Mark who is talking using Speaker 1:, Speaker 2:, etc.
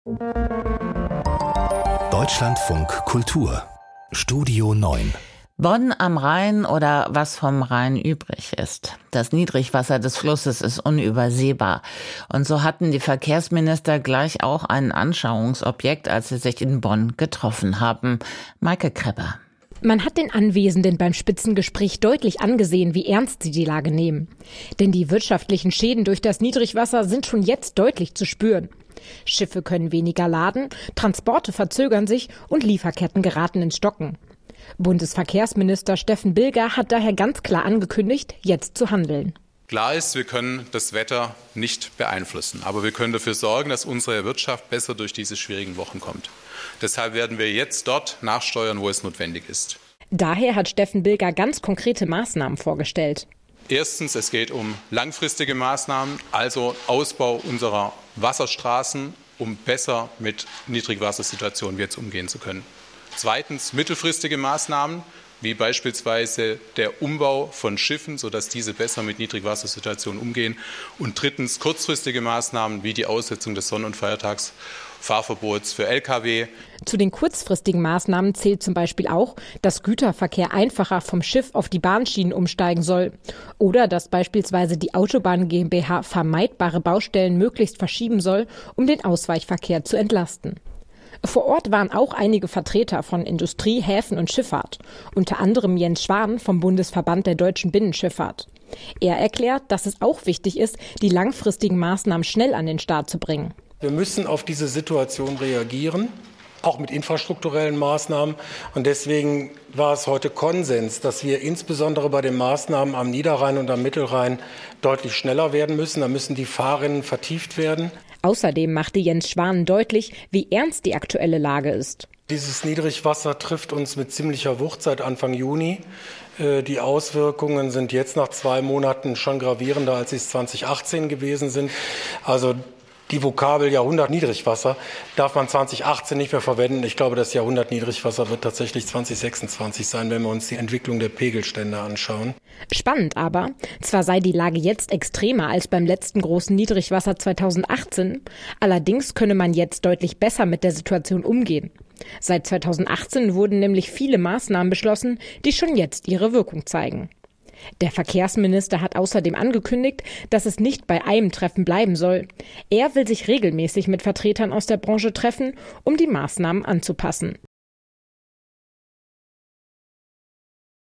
Speaker 1: Deutschlandfunk Kultur Studio 9.
Speaker 2: Bonn am Rhein oder was vom Rhein übrig ist. Das Niedrigwasser des Flusses ist unübersehbar. Und so hatten die Verkehrsminister gleich auch ein Anschauungsobjekt, als sie sich in Bonn getroffen haben. Maike Krepper.
Speaker 3: Man hat den Anwesenden beim Spitzengespräch deutlich angesehen, wie ernst sie die Lage nehmen. Denn die wirtschaftlichen Schäden durch das Niedrigwasser sind schon jetzt deutlich zu spüren. Schiffe können weniger laden, Transporte verzögern sich und Lieferketten geraten ins Stocken. Bundesverkehrsminister Steffen Bilger hat daher ganz klar angekündigt, jetzt zu handeln.
Speaker 4: Klar ist, wir können das Wetter nicht beeinflussen, aber wir können dafür sorgen, dass unsere Wirtschaft besser durch diese schwierigen Wochen kommt. Deshalb werden wir jetzt dort nachsteuern, wo es notwendig ist.
Speaker 3: Daher hat Steffen Bilger ganz konkrete Maßnahmen vorgestellt.
Speaker 4: Erstens, es geht um langfristige Maßnahmen, also Ausbau unserer Wasserstraßen, um besser mit Niedrigwassersituationen jetzt umgehen zu können. Zweitens, mittelfristige Maßnahmen, wie beispielsweise der Umbau von Schiffen, sodass diese besser mit Niedrigwassersituationen umgehen. Und drittens, kurzfristige Maßnahmen, wie die Aussetzung des Sonn- und Feiertagsfahrverbots für Lkw.
Speaker 3: Zu den kurzfristigen Maßnahmen zählt zum Beispiel auch, dass Güterverkehr einfacher vom Schiff auf die Bahnschienen umsteigen soll. Oder dass beispielsweise die Autobahn GmbH vermeidbare Baustellen möglichst verschieben soll, um den Ausweichverkehr zu entlasten. Vor Ort waren auch einige Vertreter von Industrie, Häfen und Schifffahrt, unter anderem Jens Schwan vom Bundesverband der deutschen Binnenschifffahrt. Er erklärt, dass es auch wichtig ist, die langfristigen Maßnahmen schnell an den Start zu bringen.
Speaker 5: Wir müssen auf diese Situation reagieren, auch mit infrastrukturellen Maßnahmen. Und deswegen war es heute Konsens, dass wir insbesondere bei den Maßnahmen am Niederrhein und am Mittelrhein deutlich schneller werden müssen. Da müssen die Fahrrinnen vertieft werden.
Speaker 3: Außerdem machte Jens Schwan deutlich, wie ernst die aktuelle Lage ist.
Speaker 5: Dieses Niedrigwasser trifft uns mit ziemlicher Wucht seit Anfang Juni. Die Auswirkungen sind jetzt nach 2 Monaten schon gravierender, als sie es 2018 gewesen sind. Also die Vokabel Jahrhundert Niedrigwasser darf man 2018 nicht mehr verwenden. Ich glaube, das Jahrhundert Niedrigwasser wird tatsächlich 2026 sein, wenn wir uns die Entwicklung der Pegelstände anschauen.
Speaker 3: Spannend aber, zwar sei die Lage jetzt extremer als beim letzten großen Niedrigwasser 2018, allerdings könne man jetzt deutlich besser mit der Situation umgehen. Seit 2018 wurden nämlich viele Maßnahmen beschlossen, die schon jetzt ihre Wirkung zeigen. Der Verkehrsminister hat außerdem angekündigt, dass es nicht bei einem Treffen bleiben soll. Er will sich regelmäßig mit Vertretern aus der Branche treffen, um die Maßnahmen anzupassen.